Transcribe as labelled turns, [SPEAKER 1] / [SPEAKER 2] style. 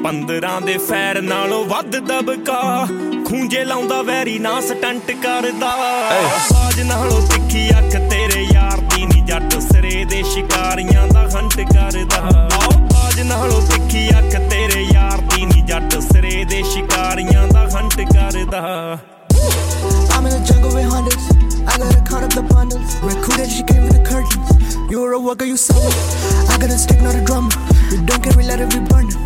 [SPEAKER 1] 15 ਦੇ ਫੈਰ ਨਾਲੋਂ ਵੱਧ ਦਬਕਾ ਖੂੰਜੇ ਲਾਉਂਦਾ ਵੈਰੀ ਨਾ ਸਟੰਟ ਕਰਦਾ ਬਾਜ ਨਾਲੋਂ ਤਿੱਖੀ ਅੱਖ ਤੇਰੇ ਯਾਰ ਦੀ ਨੀ ਜੱਟ ਸਿਰੇ ਦੇ ਸ਼ਿਕਾਰੀਆਂ ਦਾ ਹੰਟ ਕਰਦਾ ਬਾਜ ਨਾਲੋਂ ਤਿੱਖੀ ਅੱਖ ਤੇਰੇ ਯਾਰ ਦੀ ਨੀ ਜੱਟ ਸਿਰੇ ਦੇ ਸ਼ਿਕਾਰੀਆਂ ਦਾ ਹੰਟ ਕਰਦਾ
[SPEAKER 2] I'm in the jungle with hunters. I gotta count up the bundles. Recruited, she came with the curtains. You were a worker, you suffer. I got a stick, not a drummer. You don't care, we let it be burned.